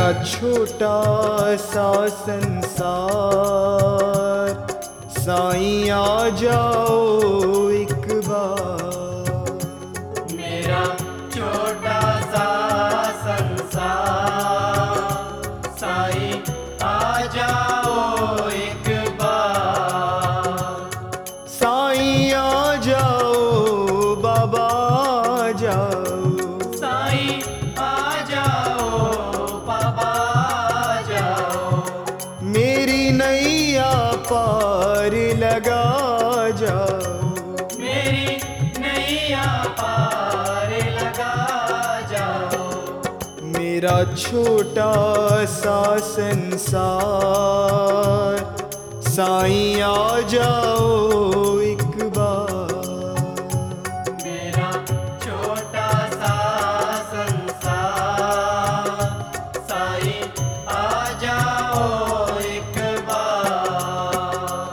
मेरा छोटा सा संसार, साईं आ जाओ एक बार। मेरा छोटा सा संसार, साईं आ जाओ एक बार। साईं आ जाओ, बाबा आ जाओ, साईं आ जाओ, बाबा आ जाओ। मेरी नैया पार लगा जाओ। मेरी नैया पार लगा जाओ। मेरा छोटा सा संसार, साईं आ जाओ एक बार। मेरा छोटा सा संसार, साईं आ जाओ एक बार।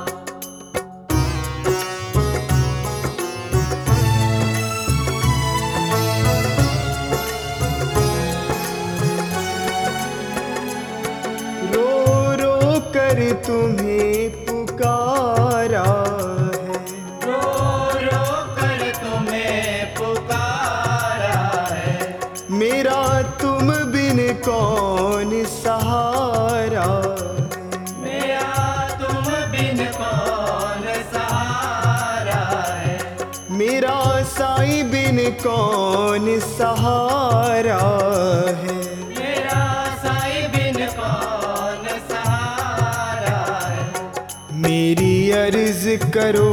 रो रो कर तुम्हें पुकारा है, रो रो कर तुम्हें पुकारा है। मेरा तुम बिन कौन सहारा है। मेरा तुम बिन कौन सहारा है। मेरा साईं बिन कौन सहारा है। मेरा साईं बिन कौन सहारा है। मेरी अर्ज करो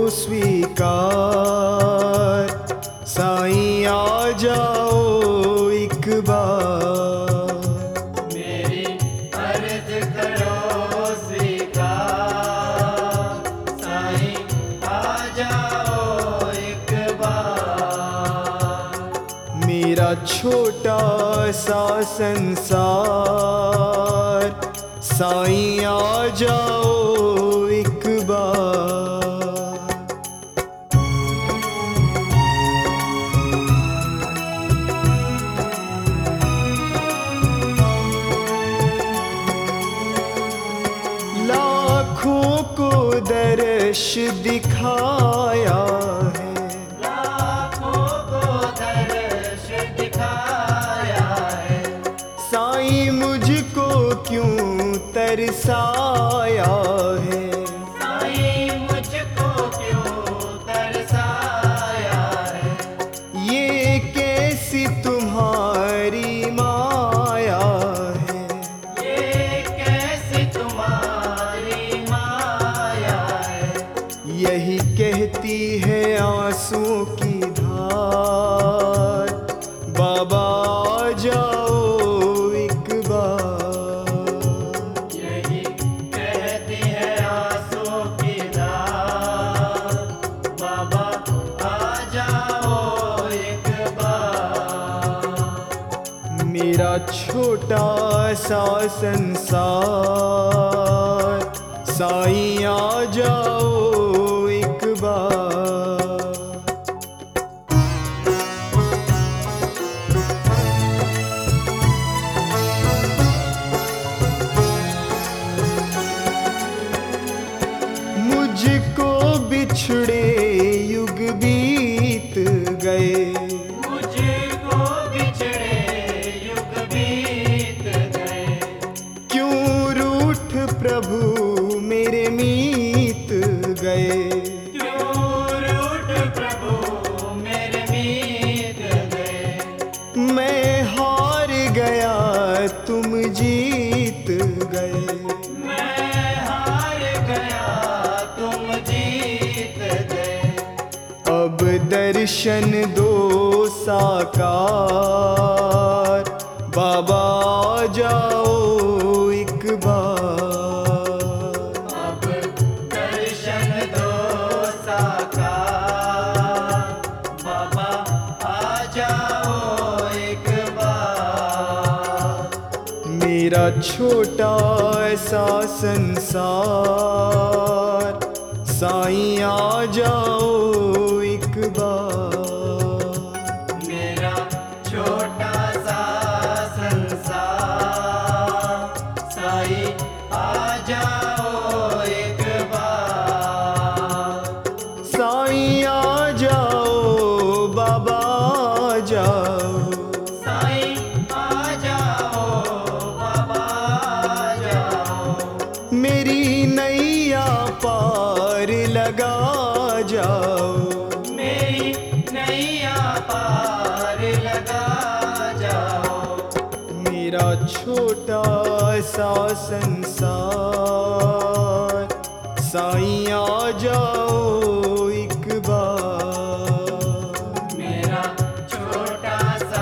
स्वीकार, साईं आ जाओ एक बार। मेरी अर्ज करो स्वीकार, साईं आ जाओ एक बार। मेरा छोटा सा संसार, साईं आ जाओ एक बार। लाखों को दर्श दिखाया है, लाखों को दर्श दिखाया है। साईं मुझको क्यों तरसाया है। साईं मुझको क्यों तरसाया है। ये कैसी तुम्हारी माया है। ये कैसी तुम्हारी माया है। यही कहती है आंसुओं की धार, बाबा आ जाओ एक बार। यही कहती है आंसुओं की धार, बाबा आ जाओ एक बार। मेरा छोटा सा संसार, साईं आ जाओ एक बार। मुझको बिछड़े युग बीत गए, मुझको बिछड़े युग बीत गए। क्यों रूठ प्रभु मेरे मीत गए। क्यों रूठ प्रभु मेरे मीत गए। मैं हार गया तुम जीत गए। मैं हार गया तुम जीत गए। अब दर्शन दो साकार, बाबा आ जाओ एक बार। अब दर्शन दो साकार, बाबा आ जाओ एक बार। मेरा छोटा सा संसार, साईं आ जाओ एक बार। मेरा छोटा सा संसार, जाओ, मेरी नैया पार लगा जाओ। मेरा छोटा सा संसार साईं आ जाओ एक बार। मेरा छोटा सा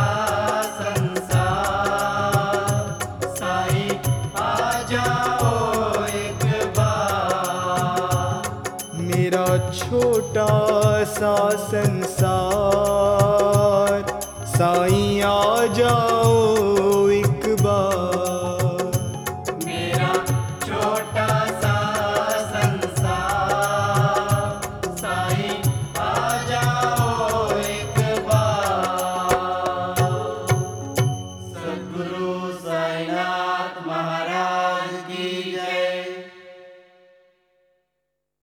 संसार साईं आ जाओ एक बार। मेरा छोटा सा संसार साईं आ जाओ